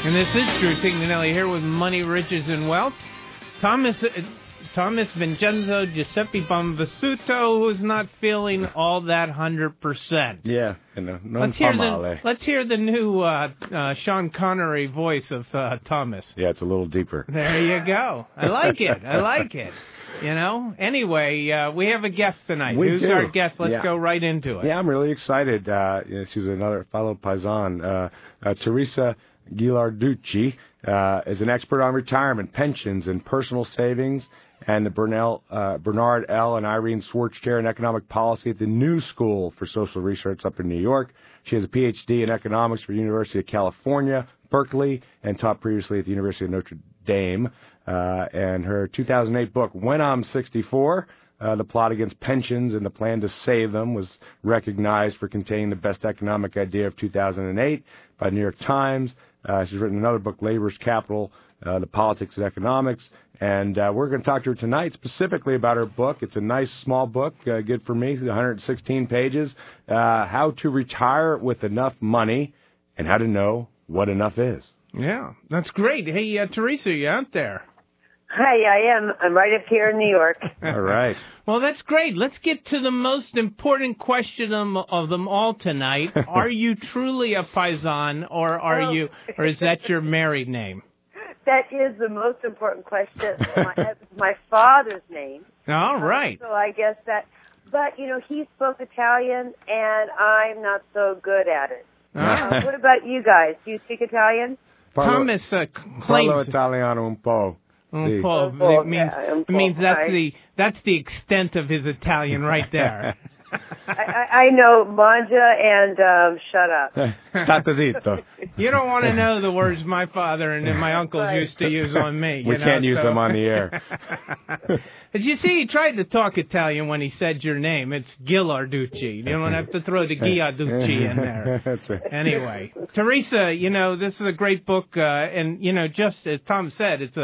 And this is Drew Tignanelli here with Money, Riches, and Wealth. Thomas Vincenzo Giuseppe Bonvisuto, who's not feeling all that 100%. Yeah, let's hear the new Sean Connery voice of Thomas. Yeah, it's a little deeper. There you go. I like it. You know? Anyway, we have a guest tonight. Who's our guest? Let's go right into it. Yeah, I'm really excited. She's another fellow Paisan. Teresa Ghilarducci is an expert on retirement, pensions, and personal savings, and the Bernard L. and Irene Swartz Chair in Economic Policy at the New School for Social Research up in New York. She has a Ph.D. in economics from the University of California, Berkeley, and taught previously at the University of Notre Dame. And her 2008 book, When I'm 64, The Plot Against Pensions and the Plan to Save Them, was recognized for containing the best economic idea of 2008 by the New York Times. She's written another book, Labor's Capital, The Politics of Economics. And we're going to talk to her tonight specifically about her book. It's a nice, small book, good for me, 116 pages, How to Retire with Enough Money and How to Know What Enough Is. Yeah, that's great. Hey, Teresa, you out there? Hi, I am. I'm right up here in New York. All right. Well, that's great. Let's get to the most important question of them all tonight. Are you truly a Paisan, or is that your married name? That is the most important question. My father's name. All right. So I guess that. But, you know, he spoke Italian, and I'm not so good at it. What about you guys? Do you speak Italian? Thomas claims... Parlo Italiano un po'. It means that's the extent of his Italian right there. I know manja and shut up. State zitto. You don't want to know the words my father and my uncles used to use on me. We can't use them on the air. As you see, he tried to talk Italian when he said your name. It's Ghilarducci. You don't have to throw the Ghilarducci in there. That's right. Anyway, Teresa, you know, this is a great book. And, you know, just as Tom said, it's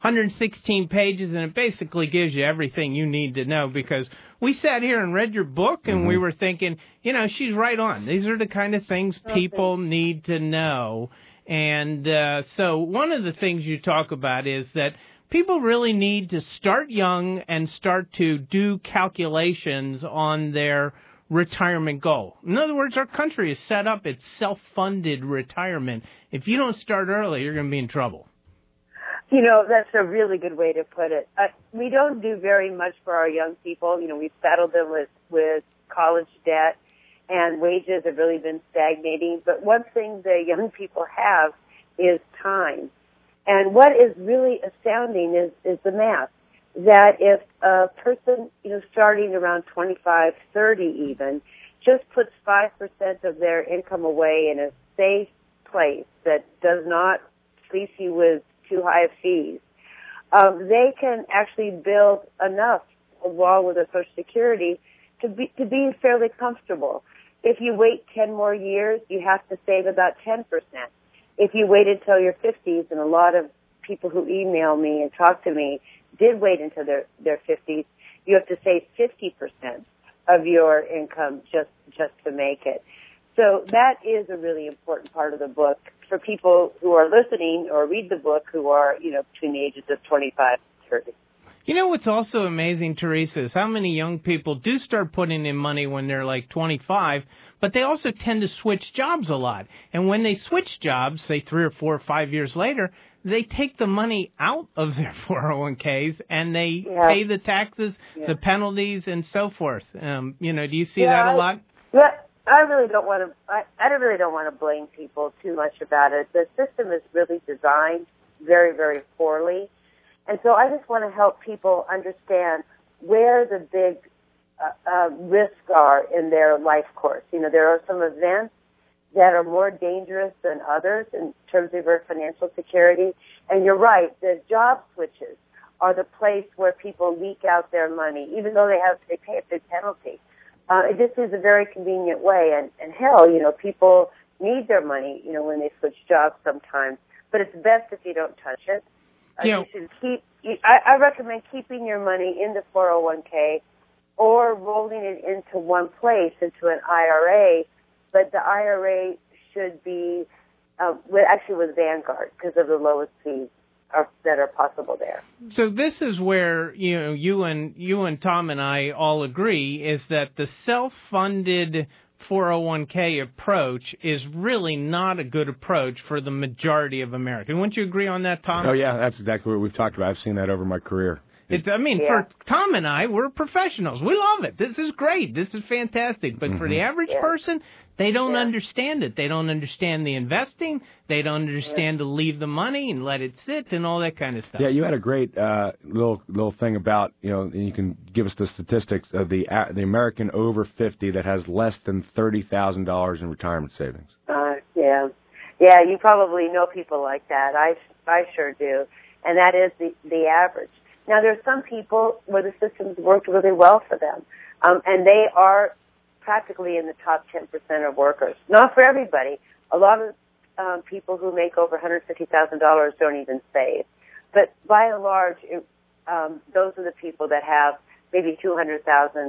116 pages, and it basically gives you everything you need to know, because we sat here and read your book, and we were thinking, you know, she's right on. These are the kind of things people need to know. And so one of the things you talk about is that people really need to start young and start to do calculations on their retirement goal. In other words, our country is set up, it's self-funded retirement. If you don't start early, you're going to be in trouble. You know, that's a really good way to put it. We don't do very much for our young people. You know, we've saddled them with college debt, and wages have really been stagnating. But one thing the young people have is time. And what is really astounding is the math, that if a person, you know, starting around 25, 30 even, just puts 5% of their income away in a safe place that does not fleece you with too high of fees, they can actually build enough along with their Social Security to be fairly comfortable. If you wait 10 more years, you have to save about 10%. If you wait until your 50s, and a lot of people who email me and talk to me did wait until their 50s, you have to save 50% of your income just to make it. So that is a really important part of the book for people who are listening or read the book who are, you know, between the ages of 25 and 30. You know what's also amazing, Teresa, is how many young people do start putting in money when they're like 25, but they also tend to switch jobs a lot. And when they switch jobs, say 3 or 4 or 5 years later, they take the money out of their 401ks and they pay the taxes, the penalties, and so forth. You know, do you see that a lot? Yeah. I really don't want to blame people too much about it. The system is really designed very, very poorly. And so I just want to help people understand where the big risks are in their life course. You know, there are some events that are more dangerous than others in terms of your financial security. And you're right, the job switches are the place where people leak out their money, even though they pay a big penalty. It just is a very convenient way, and hell, you know, people need their money, you know, when they switch jobs sometimes. But it's best if you don't touch it. You should I recommend keeping your money in the 401k or rolling it into one place, into an IRA. But the IRA should be with Vanguard because of the lowest fees that are possible there. So this is where you and Tom and I all agree is that the self-funded 401k approach is really not a good approach for the majority of Americans. Wouldn't you agree on that, Tom? Oh yeah, that's exactly what we've talked about. I've seen that over my career. For Tom and I, we're professionals. We love it. This is great. This is fantastic. But for the average person, they don't understand it. They don't understand the investing. They don't understand to leave the money and let it sit and all that kind of stuff. Yeah, you had a great little thing about, and you can give us the statistics of the American over 50 that has less than $30,000 in retirement savings. Yeah, you probably know people like that. I sure do. And that is the average. Now, there's some people where the system's worked really well for them, and they are practically in the top 10% of workers. Not for everybody. A lot of people who make over $150,000 don't even save. But by and large, those are the people that have maybe $200,000.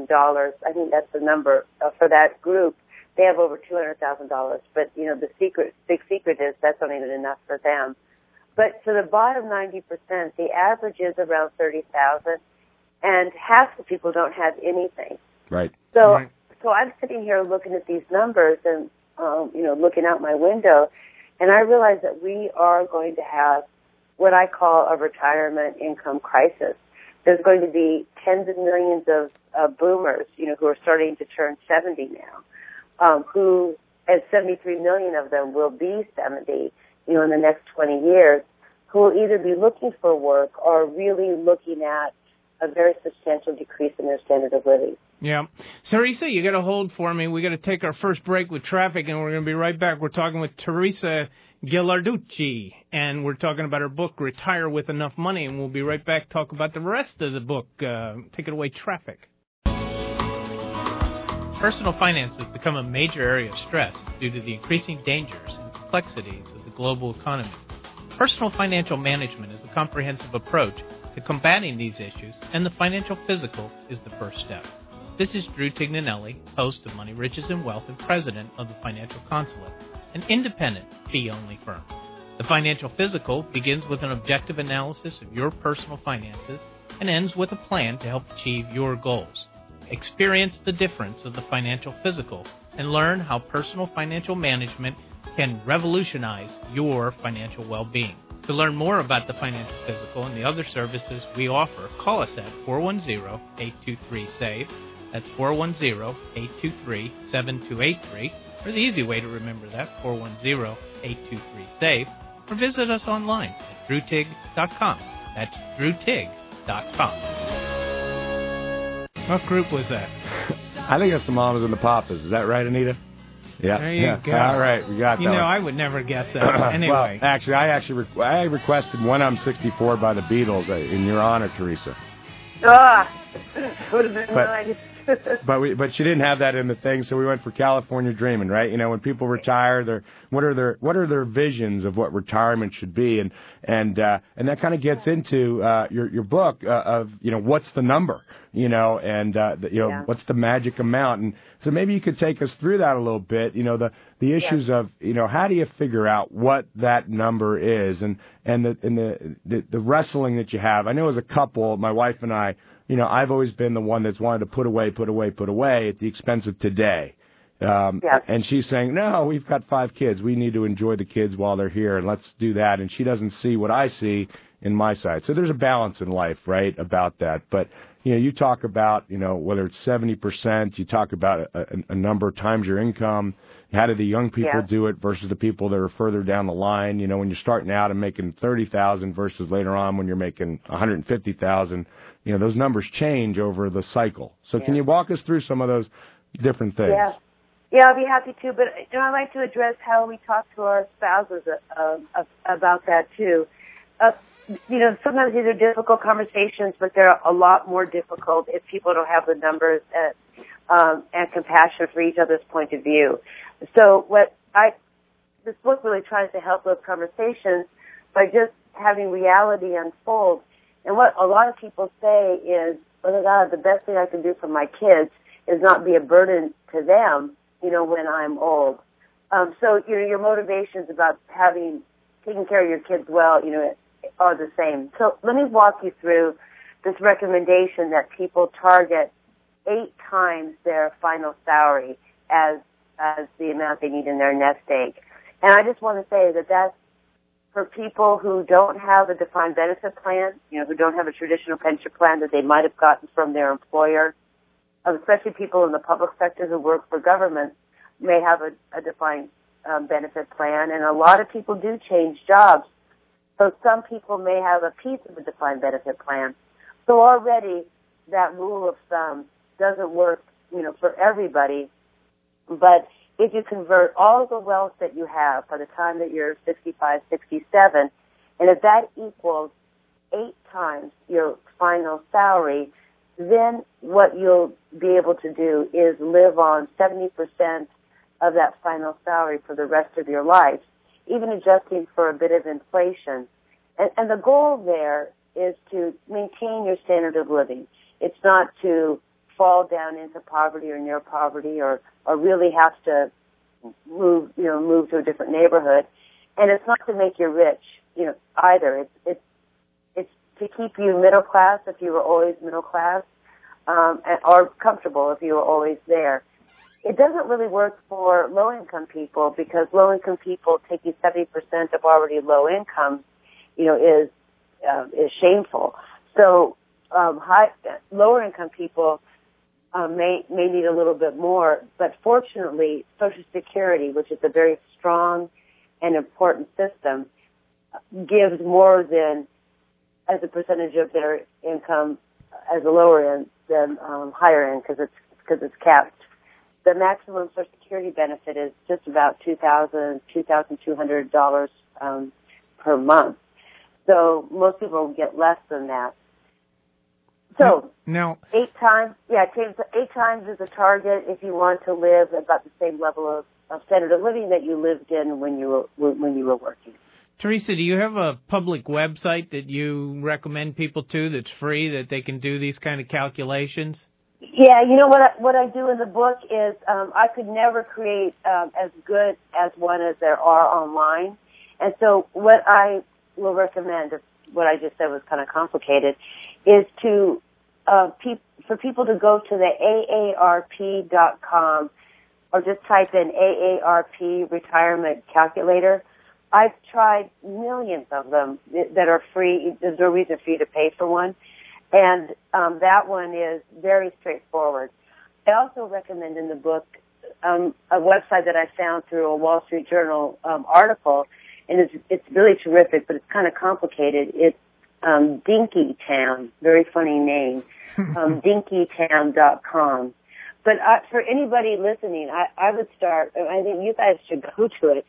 I think that's the number for that group. They have over $200,000. But, the big secret is that's not even enough for them. But for the bottom 90%, the average is around $30,000, and half the people don't have anything. Right. So I'm sitting here looking at these numbers and, looking out my window, and I realize that we are going to have what I call a retirement income crisis. There's going to be tens of millions of boomers, who are starting to turn 70 now, who, as 73 million of them will be 70, in the next 20 years, who will either be looking for work or really looking at a very substantial decrease in their standard of living. Yeah. Teresa, you got to hold for me. We got to take our first break with traffic, and we're going to be right back. We're talking with Teresa Ghilarducci, and we're talking about her book, Retire with Enough Money, and we'll be right back, talk about the rest of the book. Take it away, traffic. Personal finance has become a major area of stress due to the increasing dangers and complexities of the global economy. Personal financial management is a comprehensive approach to combating these issues, and the Financial Physical is the first step. This is Drew Tignanelli, host of Money, Riches, and Wealth and president of the Financial Consulate, an independent, fee-only firm. The Financial Physical begins with an objective analysis of your personal finances and ends with a plan to help achieve your goals. Experience the difference of the Financial Physical and learn how personal financial management can revolutionize your financial well-being. To learn more about the Financial Physical and the other services we offer, call us at 410-823-SAVE. That's 410-823-7283. Or the easy way to remember that, 410-823-SAVE. Or visit us online at drewtig.com. That's drewtig.com. What group was that? I think that's the Mamas and the Papas. Is that right, Anita? Yeah. There you go. All right, we got that. I would never guess that. Anyway. Well, actually, I requested When I'm 64 by the Beatles in your honor, Teresa. Would have been nice. But she didn't have that in the thing, so we went for California Dreaming, right? When people retire, what are their visions of what retirement should be, and that kind of gets into your book of what's the number, what's the magic amount, and so maybe you could take us through that a little bit, the issues of how do you figure out what that number is, and the wrestling that you have. I know as a couple, my wife and I. I've always been the one that's wanted to put away at the expense of today. And she's saying, no, we've got 5 kids. We need to enjoy the kids while they're here, and let's do that. And she doesn't see what I see in my side. So there's a balance in life, right, about that. But, you talk about, whether it's 70%, you talk about a number times your income. How do the young people do it versus the people that are further down the line? When you're starting out and making $30,000 versus later on when you're making $150,000, those numbers change over the cycle. So can you walk us through some of those different things? Yeah, I'll be happy to. But I'd like to address how we talk to our spouses about that too. Sometimes these are difficult conversations, but they're a lot more difficult if people don't have the numbers and compassion for each other's point of view. So this book really tries to help those conversations by just having reality unfold. And what a lot of people say is, well, God, the best thing I can do for my kids is not be a burden to them, when I'm old. So your motivations about taking care of your kids well, are the same. So let me walk you through this recommendation that people target 8 times their final salary as the amount they need in their nest egg. And I just want to say that that's for people who don't have a defined benefit plan, who don't have a traditional pension plan that they might have gotten from their employer, especially people in the public sector who work for government may have a defined benefit plan, and a lot of people do change jobs. So some people may have a piece of a defined benefit plan. So already that rule of thumb doesn't work, for everybody. But if you convert all the wealth that you have by the time that you're 65, 67, and if that equals 8 times your final salary, then what you'll be able to do is live on 70% of that final salary for the rest of your life, even adjusting for a bit of inflation. And the goal there is to maintain your standard of living. It's not to fall down into poverty or near poverty or really have to move to a different neighborhood. And it's not to make you rich, either. It's to keep you middle class if you were always middle class, or comfortable if you were always there. It doesn't really work for low-income people because low-income people taking 70% of already low income, is shameful. So lower-income people may need a little bit more, but fortunately, Social Security, which is a very strong and important system, gives more than as a percentage of their income as a lower end than higher end because it's capped. The maximum Social Security benefit is just about $2,200 per month. So most people will get less than that. So now 8 times, 8 times is a target if you want to live about the same level of standard of living that you lived in when you were working. Teresa, do you have a public website that you recommend people to that's free that they can do these kind of calculations? Yeah, what I do in the book is I could never create as good as one as there are online. And so what I will recommend, if what I just said was kind of complicated, is to for people to go to the AARP.com or just type in AARP retirement calculator. I've tried millions of them that are free. There's no reason for you to pay for one. And that one is very straightforward. I also recommend in the book a website that I found through a Wall Street Journal article, and it's really terrific, but it's kind of complicated. It's Dinky Town, very funny name, dinkytown.com. But for anybody listening, I would start, I think you guys should go to it,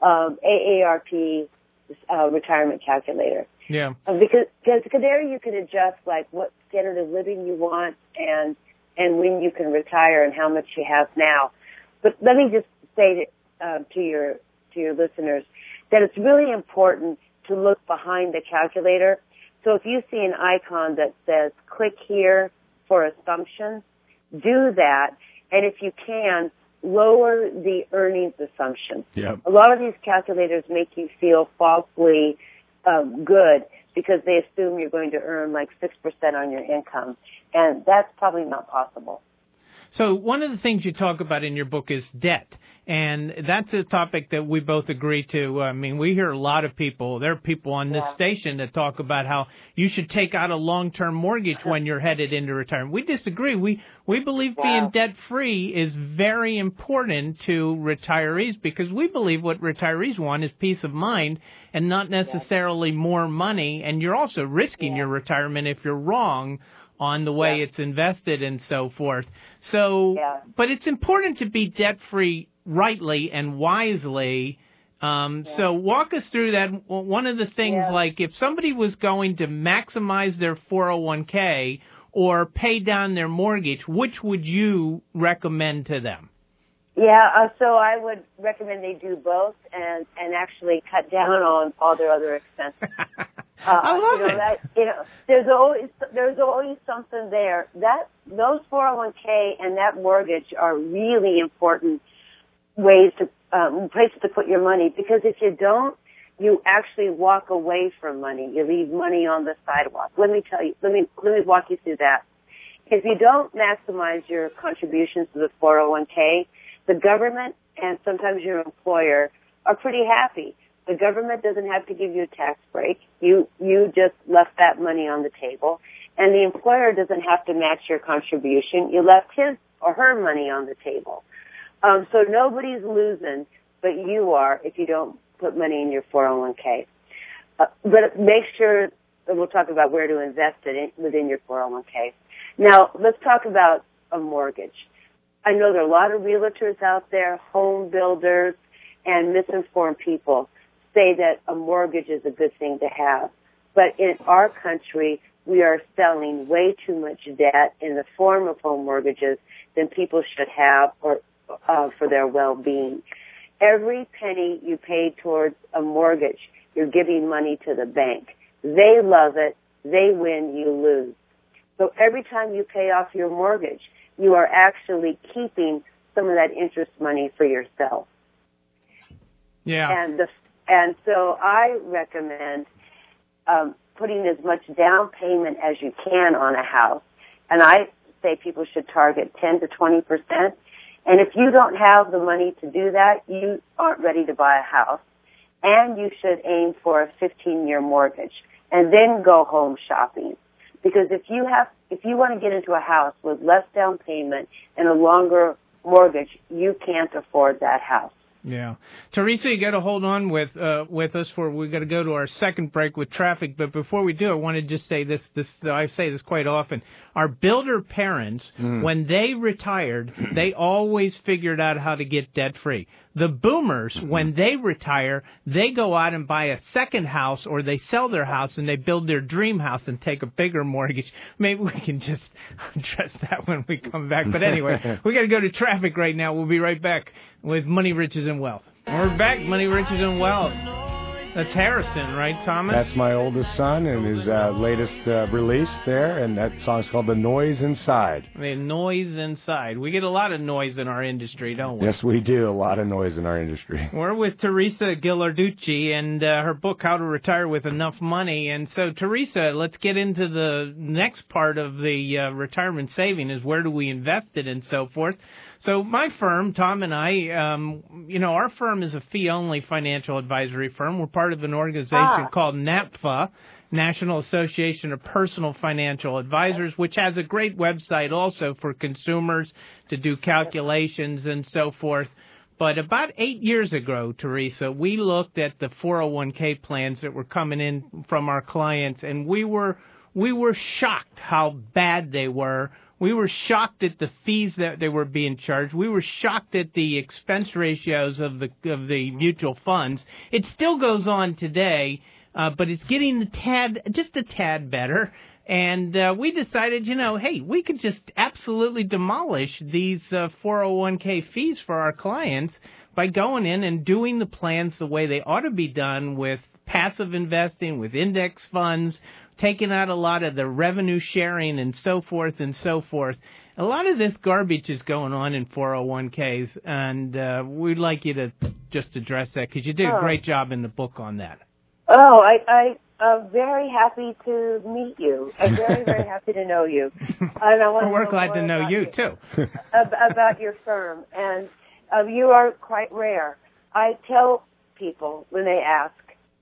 AARP retirement calculator. Yeah. Because there you can adjust like what standard of living you want and when you can retire and how much you have now. But let me just say to your listeners that it's really important to look behind the calculator. So if you see an icon that says click here for assumptions, do that. And if you can, lower the earnings assumption. Yep. A lot of these calculators make you feel falsely good because they assume you're going to earn like 6% on your income. And that's probably not possible. So one of the things you talk about in your book is debt. And that's a topic that we both agree to. I mean, we hear a lot of people, there are people on this station that talk about how you should take out a long-term mortgage when you're headed into retirement. We disagree. We believe being debt-free is very important to retirees because we believe what retirees want is peace of mind and not necessarily more money. And you're also risking your retirement if you're wrong on the way it's invested and so forth. So, but it's important to be debt-free rightly and wisely. So walk us through that. One of the things, like if somebody was going to maximize their 401k or pay down their mortgage, which would you recommend to them? So I would recommend they do both and actually cut down on all their other expenses. I love it. There's always something there. Those 401k and that mortgage are really important ways places to put your money, because if you don't, you actually walk away from money. You leave money on the sidewalk. Let me walk you through that. If you don't maximize your contributions to the 401k, the government and sometimes your employer are pretty happy. The government doesn't have to give you a tax break. You just left that money on the table. And the employer doesn't have to match your contribution. You left his or her money on the table. So nobody's losing, but you are if you don't put money in your 401k. But make sure, and we'll talk about where to invest it within your 401k. Now, let's talk about a mortgage. I know there are a lot of realtors out there, home builders, and misinformed people say that a mortgage is a good thing to have. But in our country, we are selling way too much debt in the form of home mortgages than people should have or for their well-being. Every penny you pay towards a mortgage, you're giving money to the bank. They love it. They win, you lose. So every time you pay off your mortgage, you are actually keeping some of that interest money for yourself. Yeah. And so I recommend putting as much down payment as you can on a house. And I say people should target 10 to 20%. And if you don't have the money to do that, you aren't ready to buy a house. And you should aim for a 15-year mortgage and then go home shopping. Because if you want to get into a house with less down payment and a longer mortgage, you can't afford that house. Yeah. Teresa, you got to hold on with us for we got to go to our second break with traffic. But before we do, I want to just say this I say this quite often. Our builder parents, when they retired, they always figured out how to get debt free. The boomers, when they retire, they go out and buy a second house or they sell their house and they build their dream house and take a bigger mortgage. Maybe we can just address that when we come back. But anyway, we got to go to traffic right now. We'll be right back with Money, Riches, and Wealth. We're back, Money, Riches, and Wealth. That's Harrison, right, Thomas? That's my oldest son and his latest release there, and that song's called The Noise Inside. The noise inside. We get a lot of noise in our industry, don't we? Yes, we do. A lot of noise in our industry. We're with Teresa Ghilarducci and her book, How to Retire with Enough Money. And so, Teresa, let's get into the next part of the retirement saving is where do we invest it and so forth. So my firm, Tom and I, our firm is a fee-only financial advisory firm. We're part of an organization called NAPFA, National Association of Personal Financial Advisors, which has a great website also for consumers to do calculations and so forth. But about 8 years ago, Teresa, we looked at the 401k plans that were coming in from our clients, and we were shocked how bad they were. We were shocked at the fees that they were being charged. We were shocked at the expense ratios of the mutual funds. It still goes on today, but it's getting just a tad better. And we decided, hey, we could just absolutely demolish these 401k fees for our clients by going in and doing the plans the way they ought to be done with passive investing, with index funds, taking out a lot of the revenue sharing and so forth and so forth. A lot of this garbage is going on in 401ks, and we'd like you to just address that because you did a great job in the book on that. Oh, I'm very happy to meet you. I'm very, very happy to know you. And I want we're glad to know you, too. About your firm. And you are quite rare. I tell people when they ask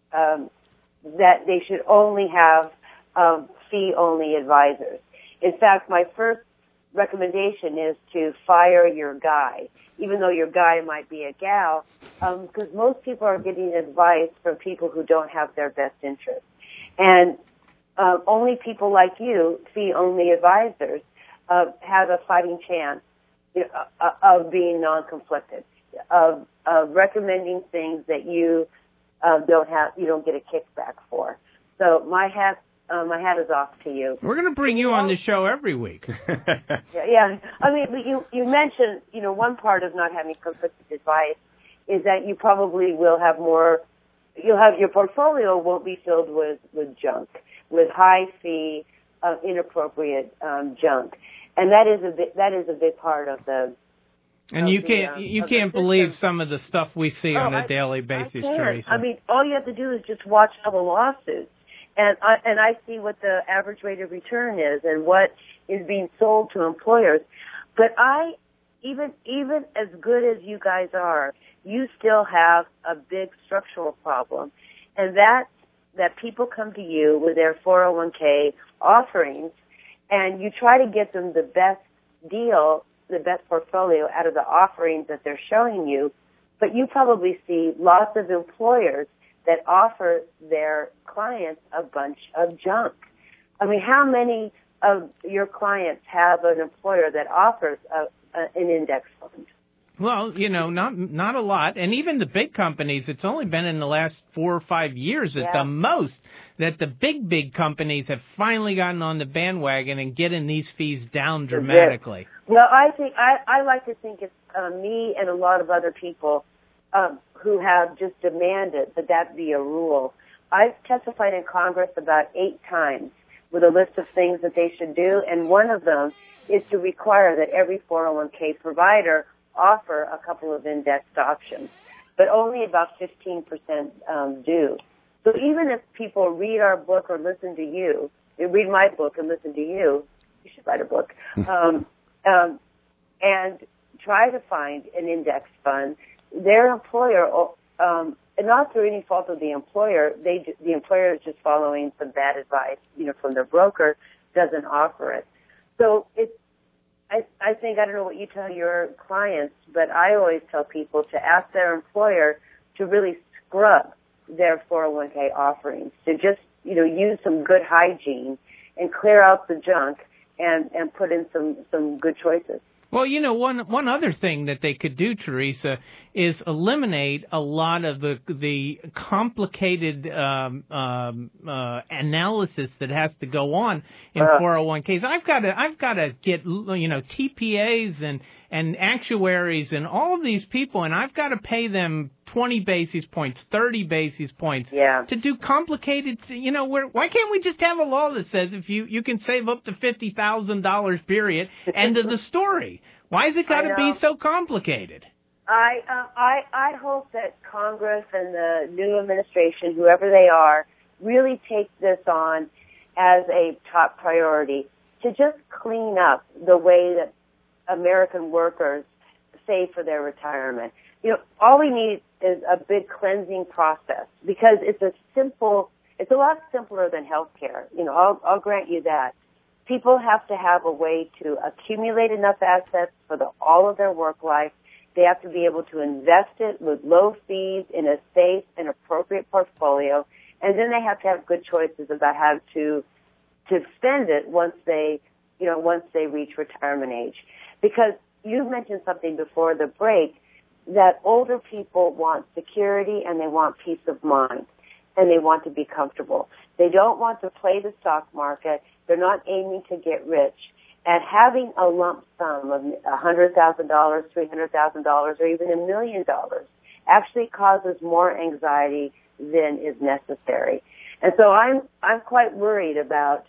that they should only have fee-only advisors. In fact, my first recommendation is to fire your guy, even though your guy might be a gal, because most people are getting advice from people who don't have their best interest. And only people like you, fee-only advisors, have a fighting chance of being non-conflicted, of recommending things that you don't get a kickback for. So my hat is off to you. We're going to bring you on the show every week. Yeah. I mean, you mentioned, one part of not having conflicted advice is that you probably will have your portfolio won't be filled with junk, with high fee, inappropriate junk. And that is a big part of the And you can't believe some of the stuff we see on a daily basis, Teresa. I mean, all you have to do is just watch all the lawsuits, and I see what the average rate of return is and what is being sold to employers. But even as good as you guys are, you still have a big structural problem, and that people come to you with their 401k offerings, and you try to get them the best deal, the best portfolio out of the offerings that they're showing you, but you probably see lots of employers that offer their clients a bunch of junk. I mean, how many of your clients have an employer that offers an index fund? Well, not a lot. And even the big companies, it's only been in the last 4 or 5 years at the most that the big companies have finally gotten on the bandwagon and getting these fees down dramatically. Well, I think I like to think it's me and a lot of other people who have just demanded that be a rule. I've testified in Congress about 8 times with a list of things that they should do, and one of them is to require that every 401k provider offer a couple of indexed options, but only about 15% do. So even if people read our book or listen to you, they read my book and listen to you should write a book, and try to find an index fund, their employer, and not through any fault of the employer, the employer is just following some bad advice, from their broker, doesn't offer it. So I think, I don't know what you tell your clients, but I always tell people to ask their employer to really scrub their 401k offerings, to just, use some good hygiene and clear out the junk and put in some good choices. Well, one other thing that they could do, Teresa, is eliminate a lot of the complicated analysis that has to go on in 401ks. I've got to get TPAs and actuaries and all of these people, and I've got to pay them 20 basis points, 30 basis points to do complicated. Why can't we just have a law that says if you can save up to $50,000, period, end of the story? Why has it got to be so complicated? I hope that Congress and the new administration, whoever they are, really take this on as a top priority to just clean up the way that American workers save for their retirement. All we need is a big cleansing process because it's a lot simpler than healthcare. I'll grant you that. People have to have a way to accumulate enough assets for all of their work life. They have to be able to invest it with low fees in a safe and appropriate portfolio, and then they have to have good choices about how to spend it once they reach retirement age. Because you mentioned something before the break that older people want security and they want peace of mind and they want to be comfortable. They don't want to play the stock market. They're not aiming to get rich. And having a lump sum of $100,000, $300,000, or even $1 million actually causes more anxiety than is necessary. And so I'm quite worried about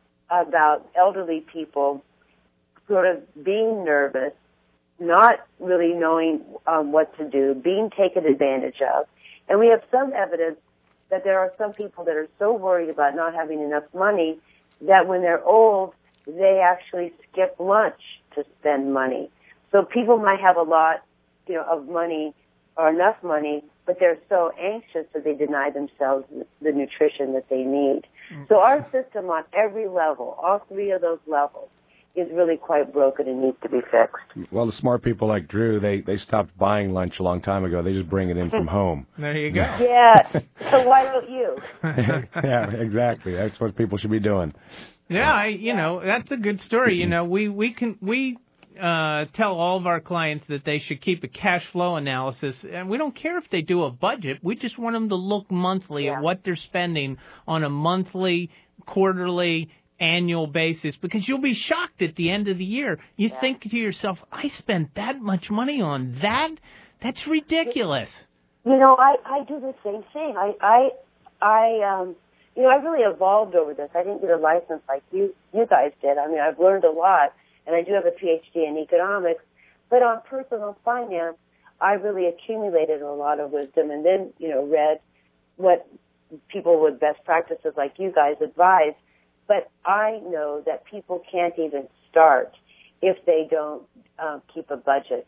elderly people sort of being nervous, not really knowing what to do, being taken advantage of. And we have some evidence that there are some people that are so worried about not having enough money that when they're old, they actually skip lunch to spend money. So people might have a lot, of money or enough money, but they're so anxious that they deny themselves the nutrition that they need. Mm-hmm. So our system on every level, all 3 of those levels, is really quite broken and needs to be fixed. Well, the smart people like Drew, they stopped buying lunch a long time ago. They just bring it in from home. There you go. Yeah. So why don't you? Yeah, exactly. That's what people should be doing. Yeah, that's a good story. We tell all of our clients that they should keep a cash flow analysis, and we don't care if they do a budget. We just want them to look monthly at what they're spending on a monthly, quarterly, annual basis, because you'll be shocked at the end of the year. You think to yourself, I spent that much money on that? That's ridiculous. I do the same thing. I really evolved over this. I didn't get a license like you guys did. I mean, I've learned a lot, and I do have a PhD in economics, But on personal finance, I really accumulated a lot of wisdom and then, read what people with best practices like you guys advise. But I know that people can't even start if they don't keep a budget.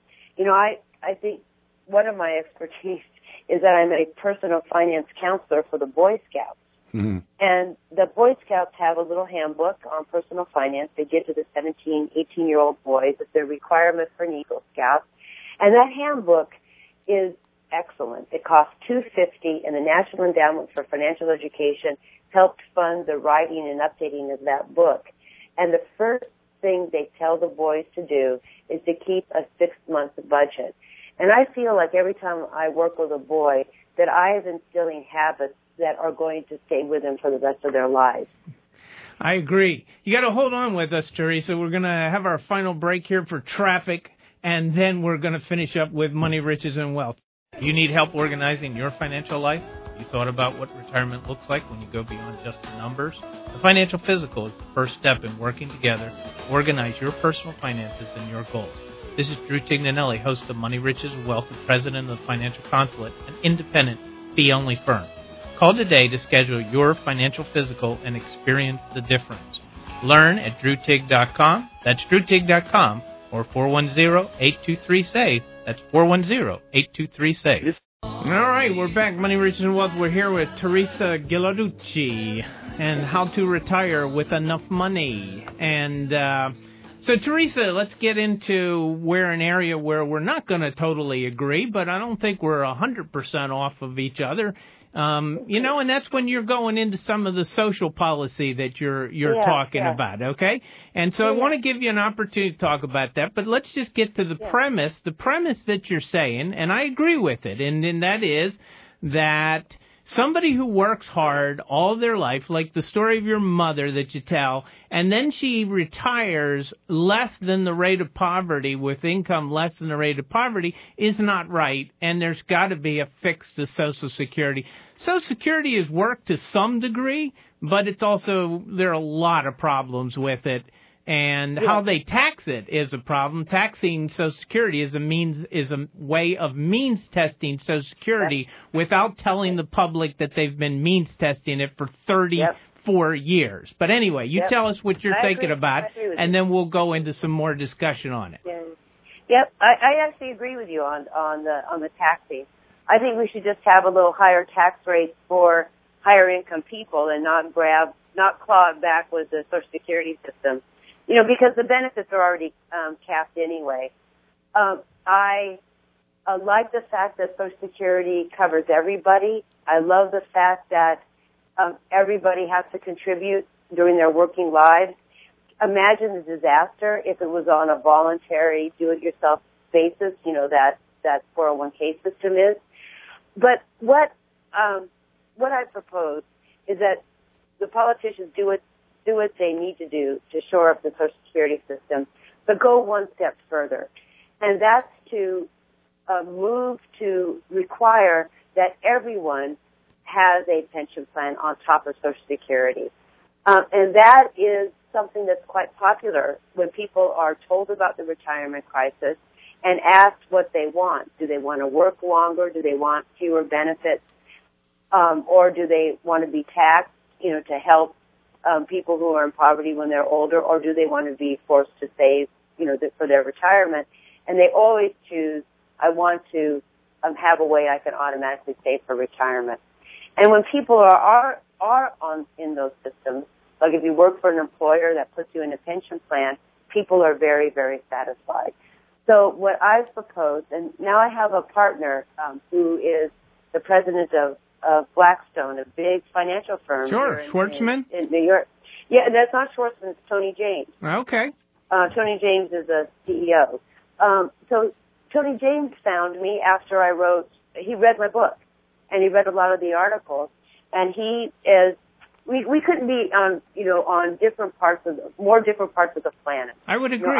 I think one of my expertise is that I'm a personal finance counselor for the Boy Scouts. Mm-hmm. And the Boy Scouts have a little handbook on personal finance. They give to the 17, 18-year-old boys. It's their requirement for an Eagle Scout. And that handbook is excellent. It costs $250, and the National Endowment for Financial Education helped fund the writing and updating of that book. And the first thing they tell the boys to do is to keep a 6-month budget. And I feel like every time I work with a boy that I am instilling habits that are going to stay with them for the rest of their lives. I agree. You got to hold on with us, Teresa. We're going to have our final break here for traffic, and then we're going to finish up with Money, Riches, and Wealth. You need help organizing your financial life? You thought about what retirement looks like when you go beyond just the numbers? The Financial Physical is the first step in working together to organize your personal finances and your goals. This is Drew Tignanelli, host of Money, Riches, and Wealth, and president of the Financial Consulate, an independent, fee-only firm. Call today to schedule your Financial Physical and experience the difference. Learn at drewtig.com. That's drewtig.com, or 410-823-SAVE. That's 410-823-SAVE. All right, we're back. Money, Riches, and Wealth. We're here with Teresa Ghilarducci and how to retire with enough money. And so, Teresa, let's get into an area where we're not going to totally agree, but I don't think we're 100% off of each other. And that's when you're going into some of the social policy that you're talking about, okay? And so I want to give you an opportunity to talk about that, but let's just get to the premise that you're saying, and I agree with it, and that is that somebody who works hard all their life, like the story of your mother that you tell, and then she retires less than the rate of poverty, with income less than the rate of poverty, is not right, and there's got to be a fix to Social Security. Social Security is worked to some degree, but it's also, there are a lot of problems with it. And how they tax it is a problem. Taxing Social Security is a way of means testing Social Security without telling the public that they've been means testing it for 34 years. But anyway, you tell us what you're thinking about, and then we'll go into some more discussion on it. Yeah. Yep, I actually agree with you on the taxing. I think we should just have a little higher tax rate for higher income people and not claw it back with the Social Security system. Because the benefits are already capped anyway. I like the fact that Social Security covers everybody. I love the fact that everybody has to contribute during their working lives. Imagine the disaster if it was on a voluntary, do-it-yourself basis, that 401k system is. But what I propose is that the politicians do what they need to do to shore up the Social Security system, but go one step further. And that's to move to require that everyone has a pension plan on top of Social Security. And that is something that's quite popular when people are told about the retirement crisis and asked what they want. Do they want to work longer? Do they want fewer benefits? Or do they want to be taxed, to help people who are in poverty when they're older, or do they want to be forced to save, for their retirement? And they always choose, I want to have a way I can automatically save for retirement. And when people are in those systems, like if you work for an employer that puts you in a pension plan, people are very, very satisfied. So what I've proposed, and now I have a partner who is the president of Blackstone, a big financial firm. Sure, Schwartzman? In New York. Yeah, that's not Schwartzman, it's Tony James. Okay. Tony James is a CEO. So Tony James found me after he read my book, and he read a lot of the articles, and he is, we couldn't be on, on more different parts of the planet. I would agree.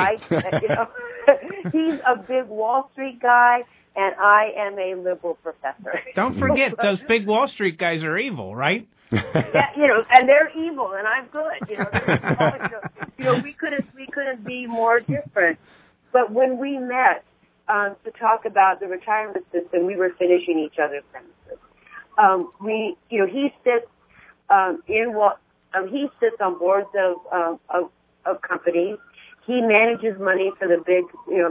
He's a big Wall Street guy, and I am a liberal professor. Don't forget, those big Wall Street guys are evil, right? And they're evil, and I'm good. We couldn't be more different. But when we met, to talk about the retirement system, we were finishing each other's sentences. He sits he sits on boards of companies. He manages money for the big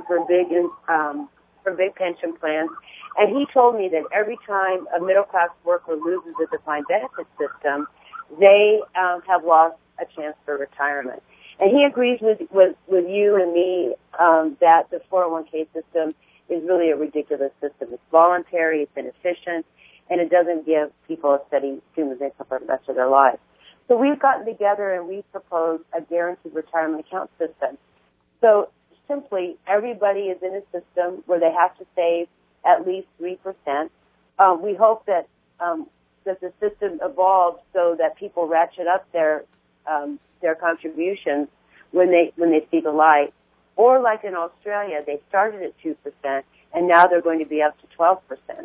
pension plans. And he told me that every time a middle class worker loses a defined benefit system, they have lost a chance for retirement. And he agrees with you and me that the 401k system is really a ridiculous system. It's voluntary, it's inefficient, and it doesn't give people a steady stream of income for the rest of their lives. So we've gotten together and we've proposed a guaranteed retirement account system. So simply, everybody is in a system where they have to save at least 3%. We hope that the system evolves so that people ratchet up their contributions when they see the light. Or like in Australia, they started at 2%, and now they're going to be up to 12%.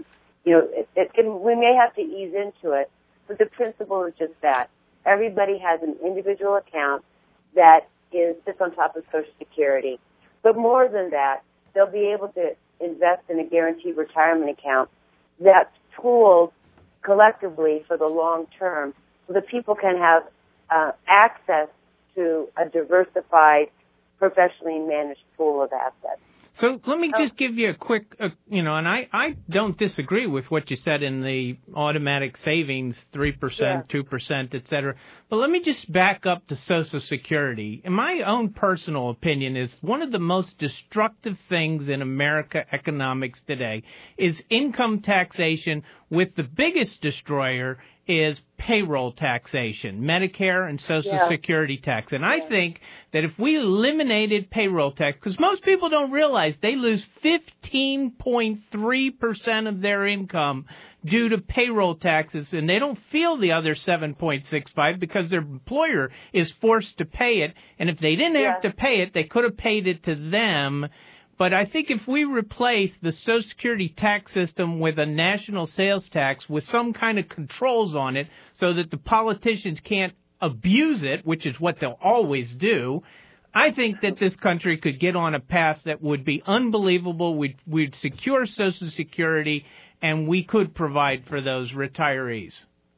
We may have to ease into it, but the principle is just that. Everybody has an individual account that sits on top of Social Security. But more than that, they'll be able to invest in a guaranteed retirement account that's pooled collectively for the long term so that people can have access to a diversified, professionally managed pool of assets. So let me just give you a quick, and I don't disagree with what you said in the automatic savings, 3%, 2%, et cetera. But let me just back up to Social Security. In my own personal opinion, is one of the most destructive things in America economics today is income taxation, with the biggest destroyer is payroll taxation, Medicare and Social Security tax. And I think that if we eliminated payroll tax, because most people don't realize they lose 15.3% of their income due to payroll taxes, and they don't feel the other 7.65 because their employer is forced to pay it. And if they didn't have to pay it, they could have paid it to them. But I think if we replace the Social Security tax system with a national sales tax with some kind of controls on it so that the politicians can't abuse it, which is what they'll always do, I think that this country could get on a path that would be unbelievable. We'd secure Social Security, and we could provide for those retirees.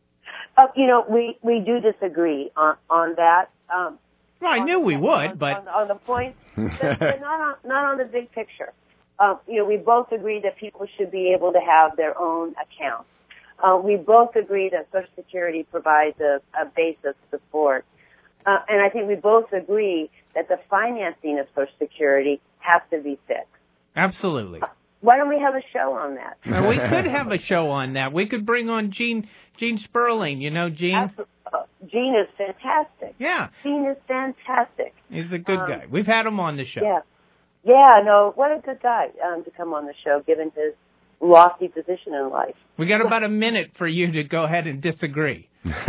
We do disagree on that. Well, I knew we would, but on the point, but not on the big picture. We both agree that people should be able to have their own accounts. We both agree that Social Security provides a base of support, and I think we both agree that the financing of Social Security has to be fixed. Absolutely. Why don't we have a show on that? We could have a show on that. We could bring on Gene Sperling. You know Gene? Absolutely. Gene is fantastic. Yeah. Gene is fantastic. He's a good guy. We've had him on the show. What a good guy to come on the show, given his lofty position in life. We got about a minute for you to go ahead and disagree.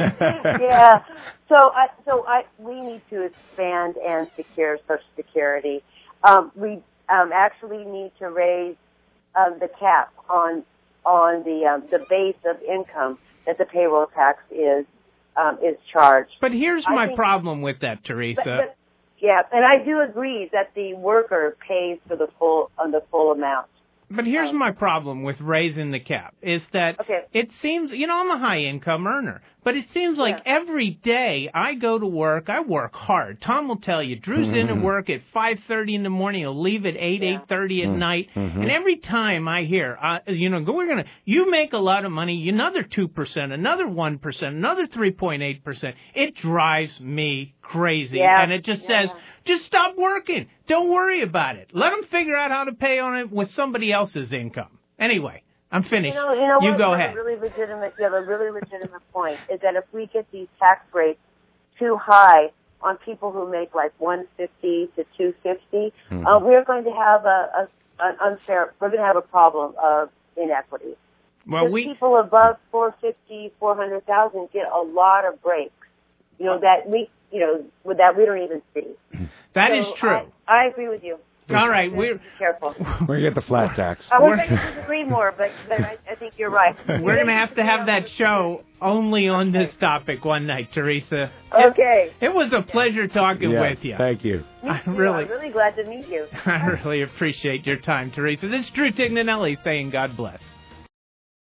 We need to expand and secure Social Security. We actually need to raise the cap on the base of income that the payroll tax is charged. But here's my problem with that, Teresa. And I do agree that the worker pays for the full amount. But here's my problem with raising the cap, is that it seems, I'm a high-income earner, but it seems like every day I go to work, I work hard. Tom will tell you, Drew's in to work at 5:30 in the morning, he'll leave at 8:30 at night, and every time I hear, you make a lot of money, another 2%, another 1%, another 3.8%, it drives me crazy, and it just says, just stop working. Don't worry about it. Let them figure out how to pay on it with somebody else's income. Anyway, I'm finished. You go ahead. You have a really legitimate point, is that if we get these tax rates too high on people who make like $150 to $250, we're going to have we're going to have a problem of inequity. Well, people above $450,000 get a lot of breaks. That we don't even see. That is true. I agree with you. All right, Be careful. We're going to get the flat tax. I was going to disagree more, but I think you're right. We're going to have that show only on this topic one night, Teresa. Okay. It was a pleasure talking with you. Thank you. I'm really glad to meet you. I really appreciate your time, Teresa. This is Drew Tignanelli saying God bless.